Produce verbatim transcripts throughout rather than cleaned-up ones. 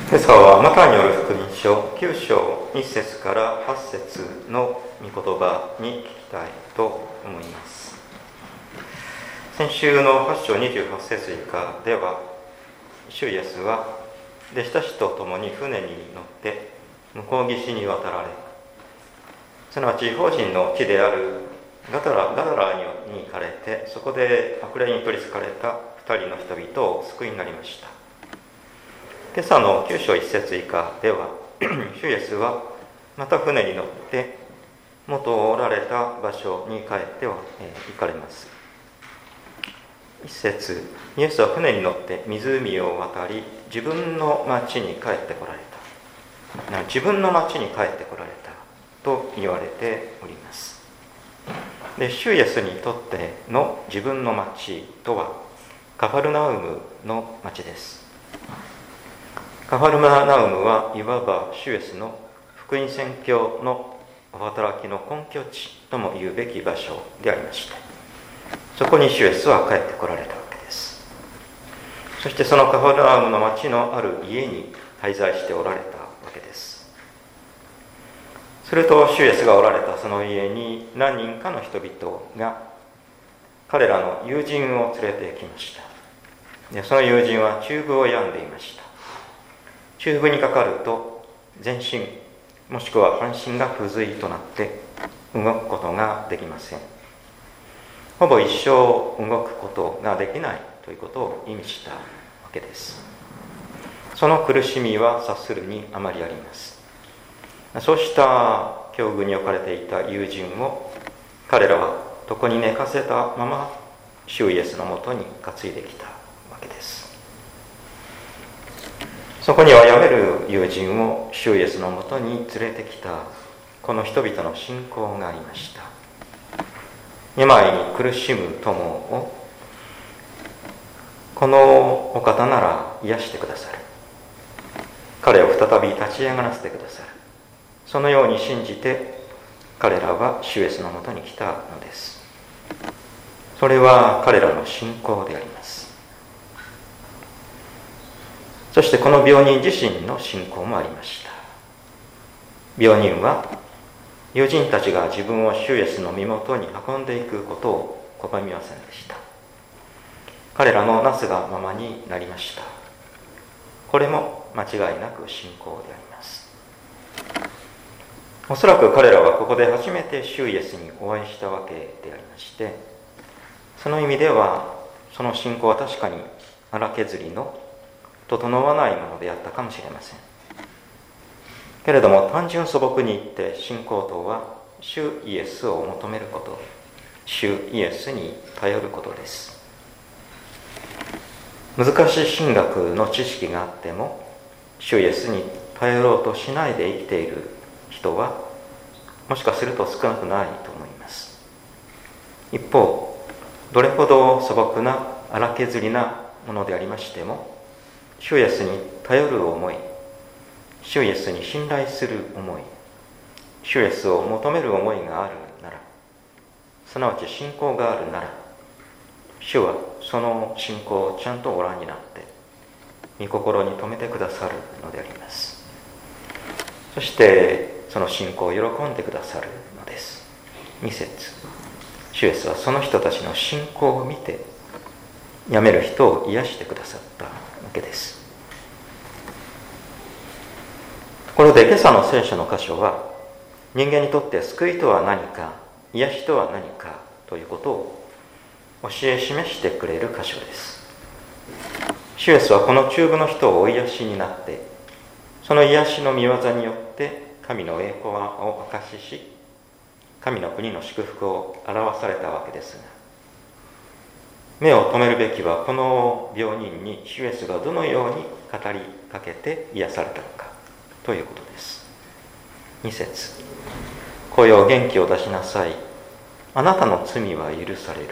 今朝はマタイによる福音書きゅう章いち節からはち節の御言葉に聞きたいと思います。先週のはち章にじゅうはち節以下では、主イエスは弟子たちと共に船に乗って向こう岸に渡られ、すなわち異邦人の地であるガダラ、ガダラに行かれて、そこで悪霊に取りつかれた二人の人々を救いになりました。今朝のきゅう章いち節以下では、主イエスはまた船に乗って元おられた場所に帰っては、えー、行かれます。一節、イエスは船に乗って湖を渡り、自分の町に帰ってこられた。自分の町に帰ってこられたと言われております。で、主イエスにとっての自分の町とはカファルナウムの町です。カファルナウムはいわば主イエスの福音宣教のお働きの根拠地とも言うべき場所でありまして、そこに主イエスは帰ってこられたわけです。そしてそのカファルナウムの町のある家に滞在しておられたわけです。すると主イエスがおられたその家に何人かの人々が彼らの友人を連れてきました。で、その友人は中風を病んでいました。中風にかかると全身もしくは半身が不随となって動くことができません。ほぼ一生動くことができないということを意味したわけです。その苦しみは察するにあまりあります。そうした境遇に置かれていた友人を彼らは床に寝かせたまま主イエスのもとに担いできたわけです。そこには病める友人を主イエスのもとに連れてきたこの人々の信仰がありました。病に苦しむ友をこのお方なら癒してくださる。彼を再び立ち上がらせてくださる。そのように信じて彼らは主イエスのもとに来たのです。それは彼らの信仰であります。そしてこの病人自身の信仰もありました。病人は友人たちが自分を主イエスの身元に運んでいくことを拒みませんでした。彼らのなすがままになりました。これも間違いなく信仰であります。おそらく彼らはここで初めて主イエスにお会いしたわけでありまして、その意味ではその信仰は確かに荒削りの整わないものであったかもしれません。けれども単純素朴に言って信仰とは主イエスを求めること、主イエスに頼ることです。難しい神学の知識があっても主イエスに頼ろうとしないで生きている人はもしかすると少なくないと思います。一方、どれほど素朴な荒削りなものでありましても主イエスに頼る思い、主イエスに信頼する思い、主イエスを求める思いがあるなら、すなわち信仰があるなら、主はその信仰をちゃんとご覧になって御心に留めてくださるのであります。そしてその信仰を喜んでくださるのです。に節、主イエスはその人たちの信仰を見て病める人を癒してくださったわけです。ところで今朝の聖書の箇所は人間にとって救いとは何か、癒しとは何かということを教え示してくれる箇所です。主イエスはこの中部の人をお癒しになって、その癒しの御業によって神の栄光を証しし、神の国の祝福を表されたわけですが、目を留めるべきはこの病人に主イエスがどのように語りかけて癒されたのかということです。に節、子よ元気を出しなさい、あなたの罪は許される。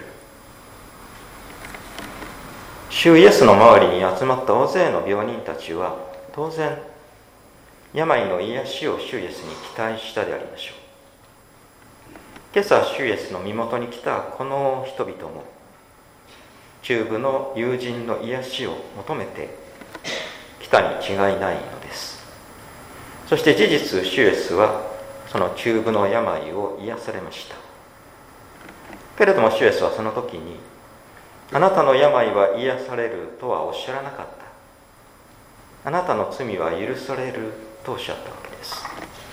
主イエスの周りに集まった大勢の病人たちは当然病の癒しを主イエスに期待したでありましょう。今朝主イエスの身元に来たこの人々も中部の友人の癒しを求めて来たに違いないのです。 そして事実、主イエスはその中部の病を癒されました。けれども主イエスはその時に、あなたの病は癒されるとはおっしゃらなかった。あなたの罪は許されるとおっしゃったわけです。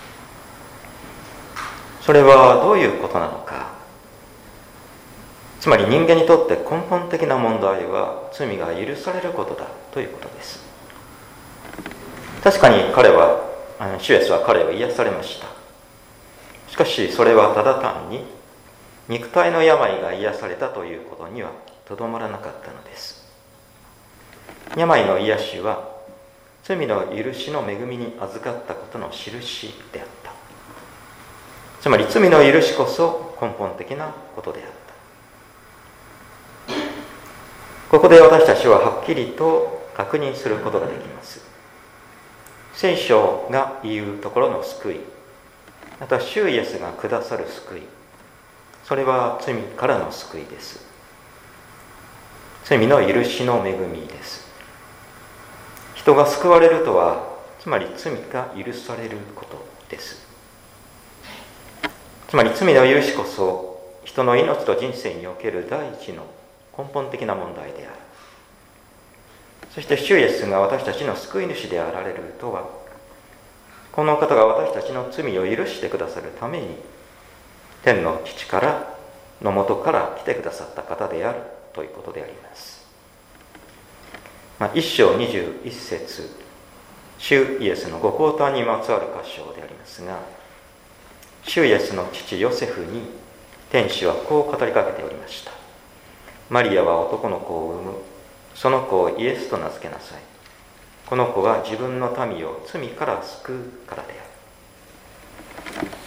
それはどういうことなのか。つまり人間にとって根本的な問題は罪が許されることだということです。確かに彼は、主イエスは彼を癒されました。しかしそれはただ単に肉体の病が癒されたということにはとどまらなかったのです。病の癒しは罪の許しの恵みに預かったことの印であった。つまり罪の許しこそ根本的なことであった。ここで私たちははっきりと確認することができます。聖書が言うところの救い、また主イエスがくださる救い、それは罪からの救いです。罪の許しの恵みです。人が救われるとは、つまり罪が許されることです。つまり罪の許しこそ人の命と人生における第一の根本的な問題である。そして主イエスが私たちの救い主であられるとは、この方が私たちの罪を許してくださるために天の父からの元から来てくださった方であるということであります。まあ、一章二十一節、主イエスのご降誕にまつわる箇所でありますが、主イエスの父ヨセフに天使はこう語りかけておりました。マリアは男の子を産む。その子をイエスと名付けなさい。この子は自分の民を罪から救うからである。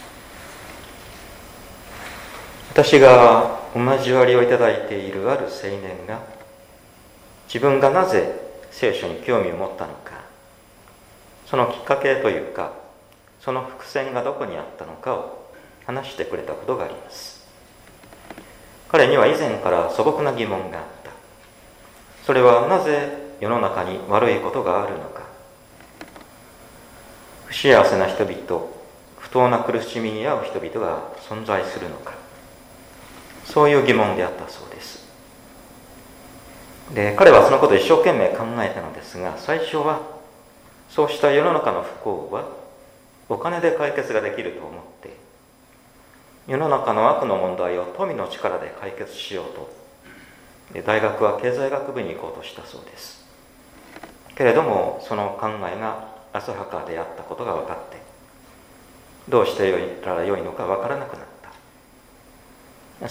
私がお交わりをいただいているある青年が、自分がなぜ聖書に興味を持ったのか、そのきっかけというか、その伏線がどこにあったのかを話してくれたことがあります。彼には以前から素朴な疑問があった。それはなぜ世の中に悪いことがあるのか。不幸せな人々、不当な苦しみに遭う人々が存在するのか。そういう疑問であったそうです。で、彼はそのことを一生懸命考えたのですが、最初はそうした世の中の不幸はお金で解決ができると思って、世の中の悪の問題を富の力で解決しようと、大学は経済学部に行こうとしたそうです。けれどもその考えが浅はかであったことが分かって、どうしてよいたらよいのか分からなくなった。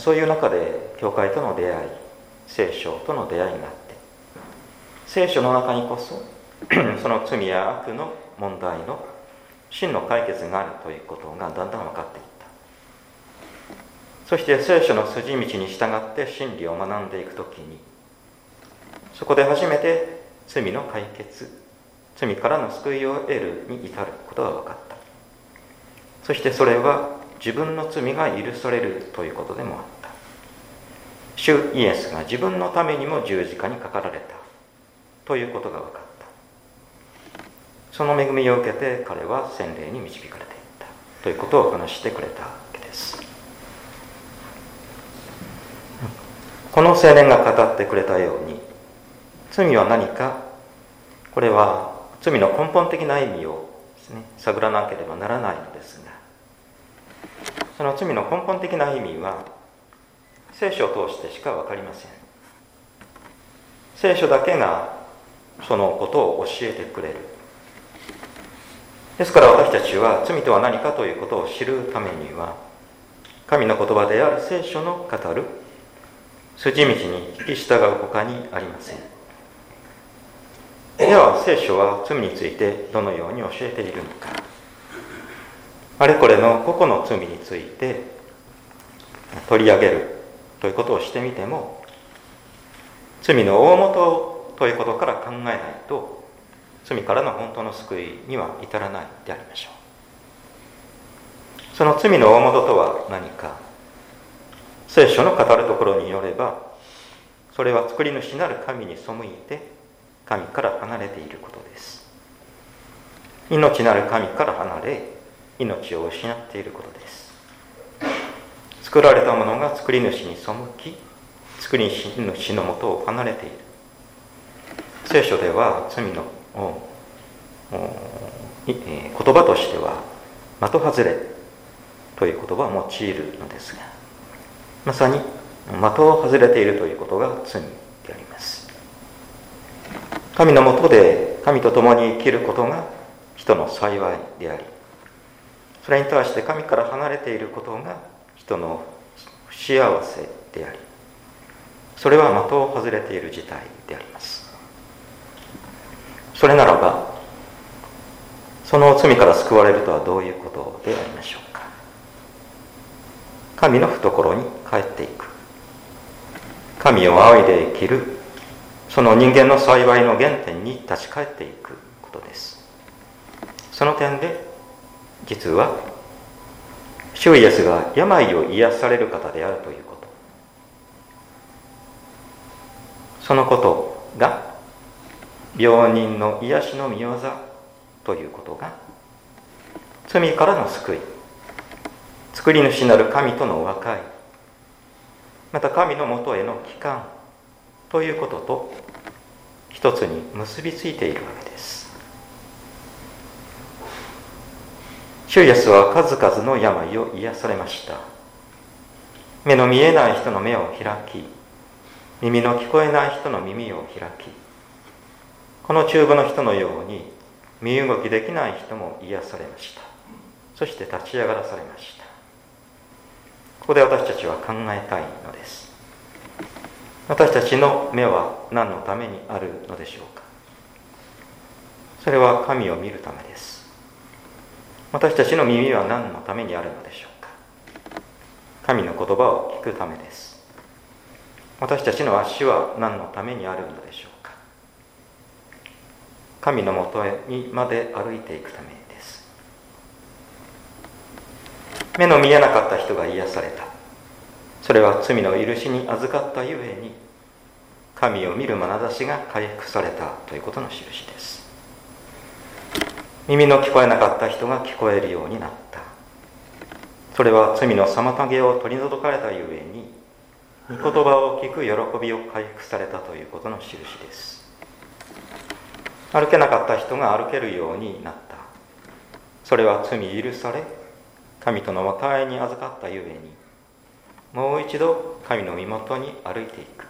そういう中で教会との出会い、聖書との出会いがあって、聖書の中にこそその罪や悪の問題の真の解決があるということがだんだん分かっていった。そして聖書の筋道に従って真理を学んでいくときに、そこで初めて罪の解決、罪からの救いを得るに至ることが分かった。そしてそれは自分の罪が許されるということでもあった。主イエスが自分のためにも十字架にかかられたということが分かった。その恵みを受けて彼は洗礼に導かれていったということを話してくれたわけです。この青年が語ってくれたように、罪は何か、これは罪の根本的な意味をですね、探らなければならないのですが、その罪の根本的な意味は聖書を通してしか分かりません。聖書だけがそのことを教えてくれる。ですから私たちは罪とは何かということを知るためには、神の言葉である聖書の語る筋道に聞き従う他にありません。では聖書は罪についてどのように教えているのか。あれこれの個々の罪について取り上げるということをしてみても、罪の大元ということから考えないと、罪からの本当の救いには至らないでありましょう。その罪の大元とは何か。聖書の語るところによれば、それは作り主なる神に背いて神から離れていることです。 命なる神から離れ、命を失っていることです。作られたものが作り主に背き、作り主のもとを離れている。聖書では罪の言葉としては的外れという言葉を用いるのですが、まさに的を外れているということが罪であります。神のもとで神と共に生きることが人の幸いであり、それに対して神から離れていることが人の不幸せであり、それは的を外れている事態であります。それならば、その罪から救われるとはどういうことでありましょうか。神の懐に帰っていく、神を仰いで生きる、その人間の幸いの原点に立ち返っていくことです。その点で、実は主イエスが病を癒される方であるということ、そのことが病人の癒しの御業ということが、罪からの救い、作り主なる神との和解、また神のもとへの帰還ということと一つに結びついているわけです。主イエスは数々の病を癒されました。目の見えない人の目を開き、耳の聞こえない人の耳を開き、この中部の人のように身動きできない人も癒されました。そして立ち上がらされました。ここで私たちは考えたいのです。私たちの目は何のためにあるのでしょうか。それは神を見るためです。私たちの耳は何のためにあるのでしょうか。神の言葉を聞くためです。私たちの足は何のためにあるのでしょうか。神のもとにまで歩いていくためです。目の見えなかった人が癒された。それは罪の許しに預かったゆえに、神を見る眼差しが回復されたということの印です。耳の聞こえなかった人が聞こえるようになった。それは罪の妨げを取り除かれたゆえに、御言葉を聞く喜びを回復されたということの印です。歩けなかった人が歩けるようになった。それは罪許され、神との和解に預かったゆえに、もう一度神の身元に歩いていく。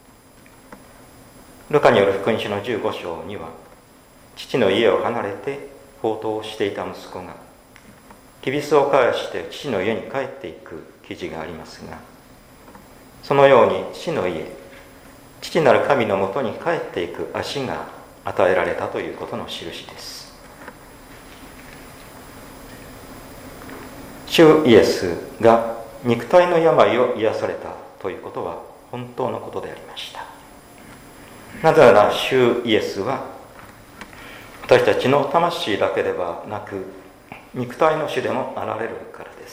ルカによる福音書のじゅうご章には、父の家を離れて放蕩していた息子がきびすを返して父の家に帰っていく記事がありますが、そのように父の家、父なる神のもとに帰っていく足が与えられたということの印です。主イエスが肉体の病を癒されたということは本当のことでありました。なぜなら主イエスは私たちの魂だけではなく肉体の主でもあられるからです。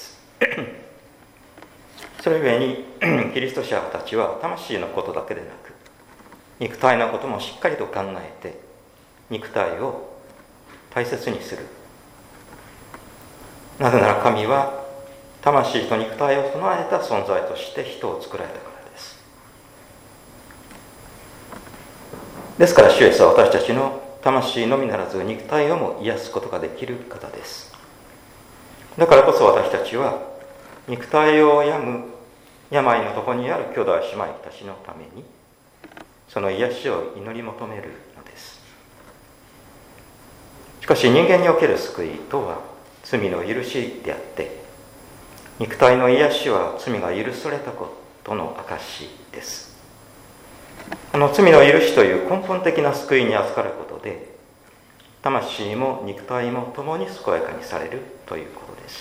それゆえにキリスト者たちは魂のことだけでなく肉体のこともしっかりと考えて肉体を大切にする。なぜなら神は魂と肉体を備えた存在として人を作られたからです。ですから主イエスは私たちの魂のみならず肉体をも癒すことができる方です。だからこそ私たちは肉体を病む病のとこにある兄弟姉妹たちのためにその癒しを祈り求めるのです。しかし人間における救いとは罪の許しであって、肉体の癒しは罪が許されたことの証です。この罪の許しという根本的な救いに預かることで、魂も肉体も共に健やかにされるということです。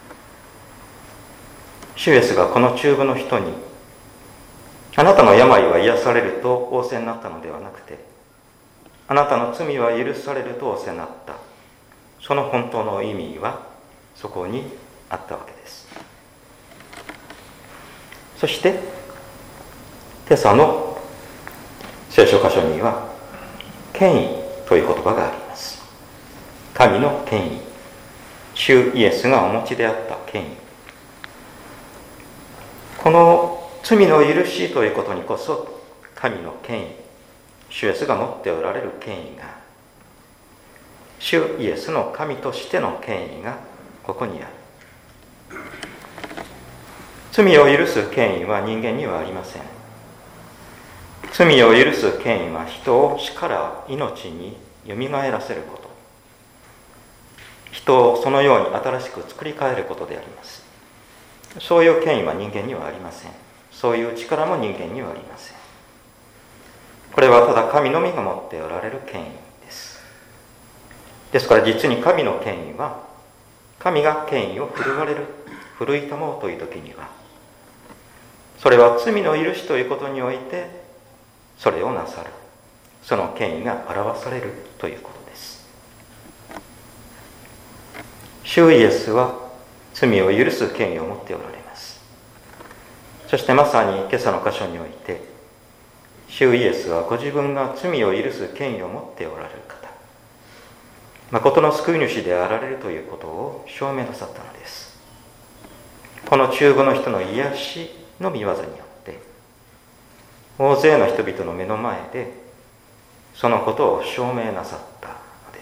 主イエスがこの中部の人に、あなたの病は癒されると仰せになったのではなくて、あなたの罪は許されると仰せになった。その本当の意味はそこにあったわけです。そして今朝の聖書箇所には権威という言葉があります。 神の権威、主イエスがお持ちであった権威、この罪の許しということにこそ神の権威、主イエスが持っておられる権威が、主イエスの神としての権威がここにある。罪を許す権威は人間にはありません。罪を許す権威は人を死から命によみがえらせること、人をそのように新しく作り変えることであります。そういう権威は人間にはありません。そういう力も人間にはありません。これはただ神のみが持っておられる権威です。ですから実に神の権威は、神が権威を振るわれる、奮い立もうという時には、それは罪の許しということにおいてそれをなさる、その権威が表されるということです。主イエスは罪を許す権威を持っておられます。そしてまさに今朝の箇所において、主イエスはご自分が罪を許す権威を持っておられる方、誠の救い主であられるということを証明なさったのです。この中部の人の癒しの御業によって大勢の人々の目の前でそのことを証明なさったのです。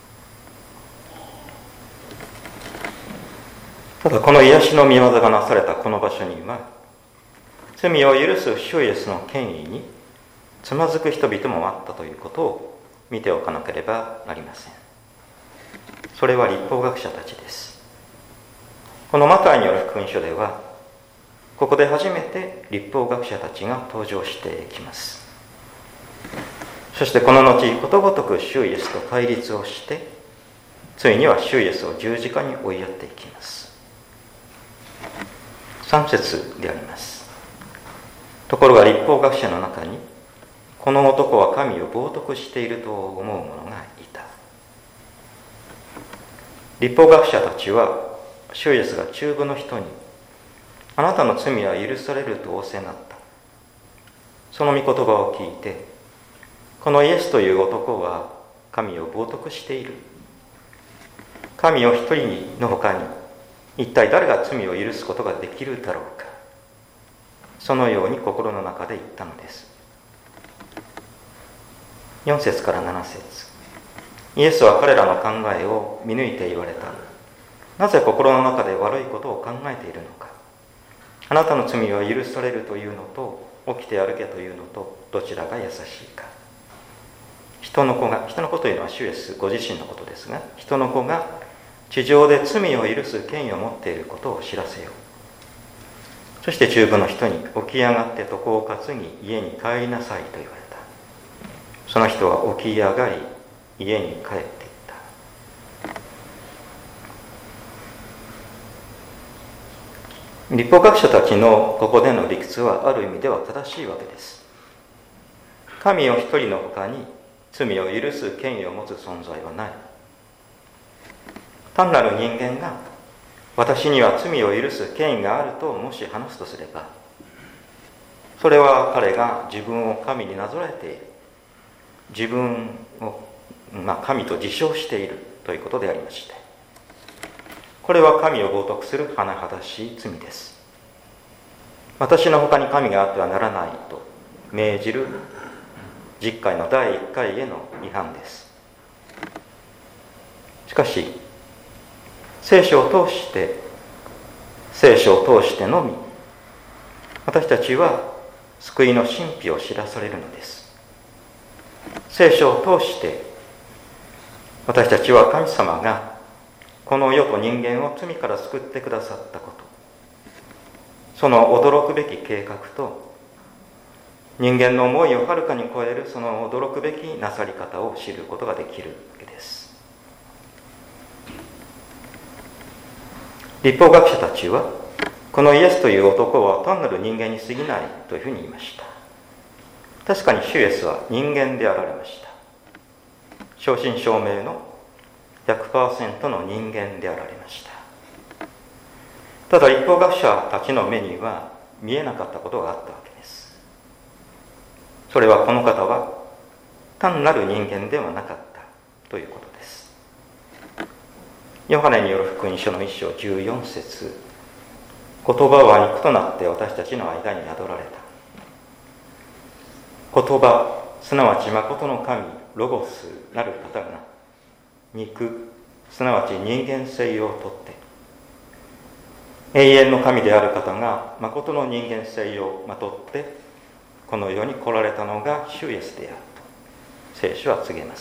ただこの癒しの御業がなされたこの場所には、罪を許す主イエスの権威につまずく人々もあったということを見ておかなければなりません。それは律法学者たちです。このマタイによる福音書では、ここで初めて律法学者たちが登場してきます。そしてこの後、ことごとく主イエスと対立をして、ついには主イエスを十字架に追いやっていきます。さん節であります。ところが律法学者の中に、この男は神を冒涜していると思う者がいた。律法学者たちは、主イエスが中部の人に、あなたの罪は許されると仰せになった。その御言葉を聞いて、このイエスという男は神を冒涜している。神を一人の他に、一体誰が罪を許すことができるだろうか。そのように心の中で言ったのです。よん節からなな節。イエスは彼らの考えを見抜いて言われた。なぜ心の中で悪いことを考えているのか。あなたの罪は許されるというのと、起きて歩けというのと、どちらが優しいか。人の子が、人の子というのは主イエスご自身のことですが、人の子が地上で罪を許す権威を持っていることを知らせよう。そして中部の人に、起き上がって床を担ぎ家に帰りなさいと言われた。その人は起き上がり家に帰っていった。律法学者たちのここでの理屈はある意味では正しいわけです。神を一人の他に罪を許す権威を持つ存在はない。単なる人間が私には罪を許す権威があるともし話すとすれば、それは彼が自分を神になぞらえている、自分を、まあ、神と自称しているということでありまして、これは神を冒涜する甚だしい罪です。私の他に神があってはならないと命じる十戒のだいいっかいへの違反です。しかし聖書を通して聖書を通してのみ私たちは救いの神秘を知らされるのです。聖書を通して私たちは神様がこの世と人間を罪から救ってくださったこと、その驚くべき計画と人間の思いをはるかに超えるその驚くべきなさり方を知ることができるわけです。律法学者たちはこのイエスという男は単なる人間に過ぎないというふうに言いました。確かに主イエスは人間であられました。正真正銘の ひゃくパーセント の人間であられました。ただ律法学者たちの目には見えなかったことがあったわけです。それはこの方は単なる人間ではなかったということです。 ヨハネによる福音書の一章じゅうよん節、言葉は肉となって私たちの間に宿られた。言葉、すなわち誠の神、ロゴスなる方が、肉、すなわち人間性をとって、永遠の神である方が誠の人間性をまとって、この世に来られたのが主イエスであると、聖書は告げます。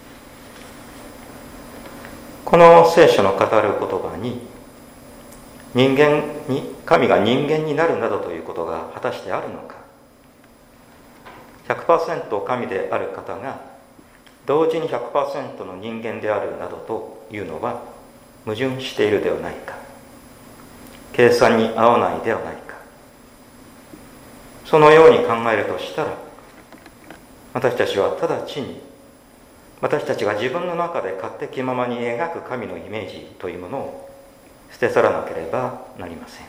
この聖書の語る言葉に、人間に、神が人間になるなどということが果たしてあるのか。ひゃくパーセント 神である方が同時に ひゃくパーセント の人間であるなどというのは矛盾しているではないか。計算に合わないではないか。そのように考えるとしたら、私たちは直ちに私たちが自分の中で勝手気ままに描く神のイメージというものを捨て去らなければなりません。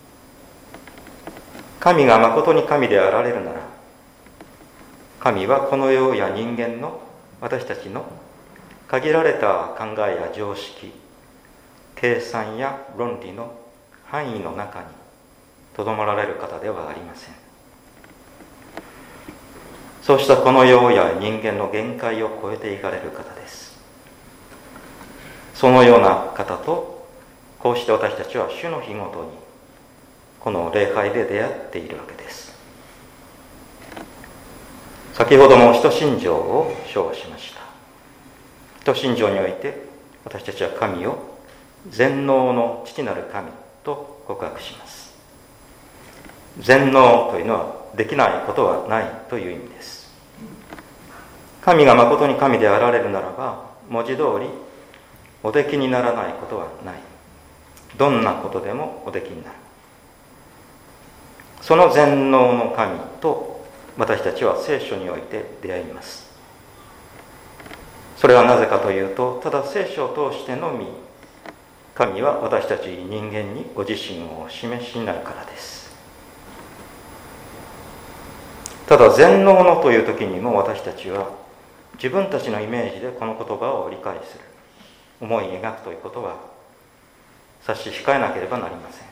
神が誠に神であられるなら、神はこの世や人間の私たちの限られた考えや常識、計算や論理の範囲の中にとどまられる方ではありません。そうしたこの世や人間の限界を超えていかれる方です。そのような方とこうして私たちは主の日ごとにこの礼拝で出会っているわけです。先ほども使徒信条を唱しました。使徒信条において私たちは神を全能の父なる神と告白します。全能というのはできないことはないという意味です。神が誠に神であられるならば、文字通りおできにならないことはない。どんなことでもおできになる。その全能の神と私たちは聖書において出会います。それはなぜかというと、ただ聖書を通してのみ神は私たち人間にご自身をお示しになるからです。ただ全能のという時にも私たちは自分たちのイメージでこの言葉を理解する、思い描くということは差し控えなければなりません。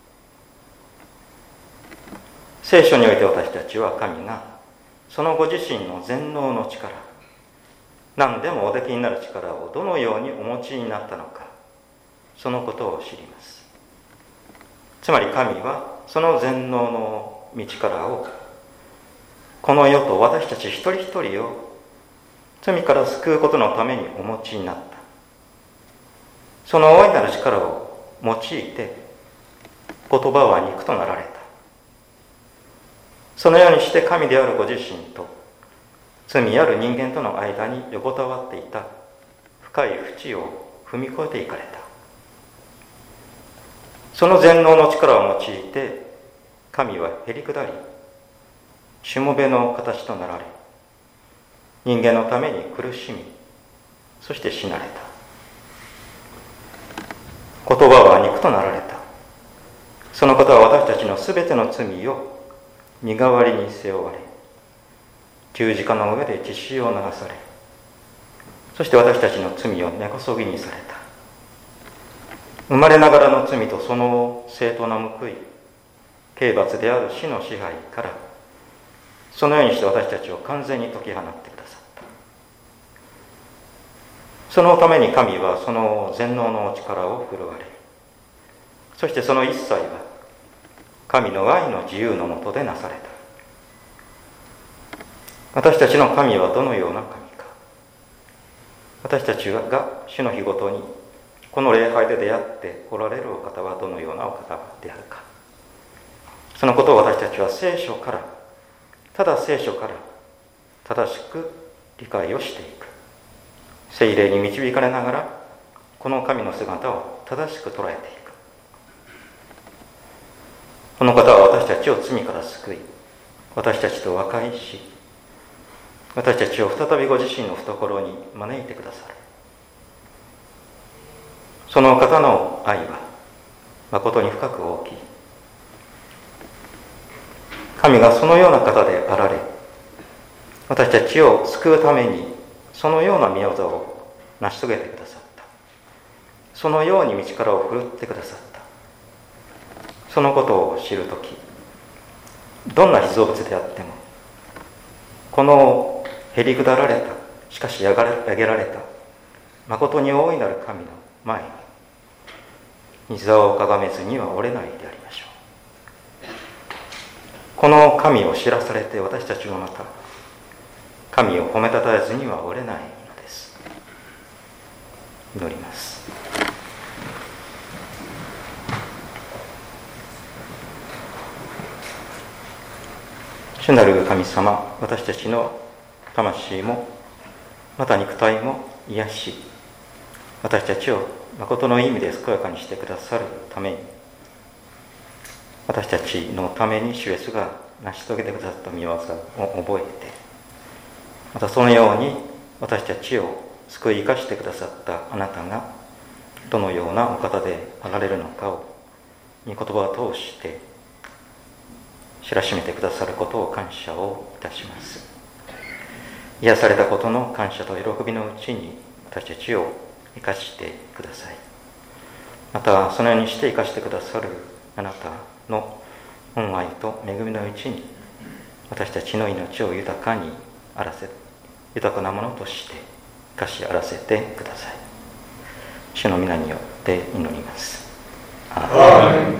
聖書において私たちは神がそのご自身の全能の力、何でもおできになる力をどのようにお持ちになったのか、そのことを知ります。つまり神はその全能の道からをこの世と私たち一人一人を罪から救うことのためにお持ちになった。その大いなる力を用いて言葉は肉となられた。そのようにして神であるご自身と罪ある人間との間に横たわっていた深い淵を踏み越えていかれた。その全能の力を用いて神はへりくだり、しもべの形となられ、人間のために苦しみ、そして死なれた。言葉は肉となられた。その方は私たちのすべての罪を身代わりに背負われ、十字架の上で血潮を流され、そして私たちの罪を根こそぎにされた。生まれながらの罪とその正当な報い、刑罰である死の支配から、そのようにして私たちを完全に解き放ってくださった。そのために神はその全能の力を振るわれ、そしてその一切は神の愛の自由のもとでなされた。私たちの神はどのような神か。私たちが主の日ごとにこの礼拝で出会っておられるお方はどのようなお方であるか。そのことを私たちは聖書から、ただ聖書から正しく理解をしていく。聖霊に導かれながらこの神の姿を正しく捉えていく。この方は私たちを罪から救い、私たちと和解し、私たちを再びご自身の懐に招いてくださる。その方の愛は誠に深く大きい。神がそのような方であられ、私たちを救うためにそのような御業を成し遂げてくださった。 そのように道からを振るってくださった。そのことを知るとき、どんな被造物であっても、このへりくだられた、しかし上げられた誠に大いなる神の前に御座をかがめずには折れないでありましょう。この神を知らされて、私たちもまた神を褒めたたえずには折れないのです。祈ります。主なる神様、私たちの魂もまた肉体も癒し、私たちを誠の意味で健やかにしてくださるために、私たちのために主イエスが成し遂げてくださった御業を覚えて、またそのように私たちを救い生かしてくださったあなたがどのようなお方であられるのかを御言葉を通して知らしめてくださることを感謝をいたします。癒されたことの感謝と喜びのうちに私たちを生かしてください。またそのようにして生かしてくださるあなたの恩愛と恵みのうちに私たちの命を豊かにあらせ豊かなものとして生かしあらせてください。主の皆によって祈ります。アーメン。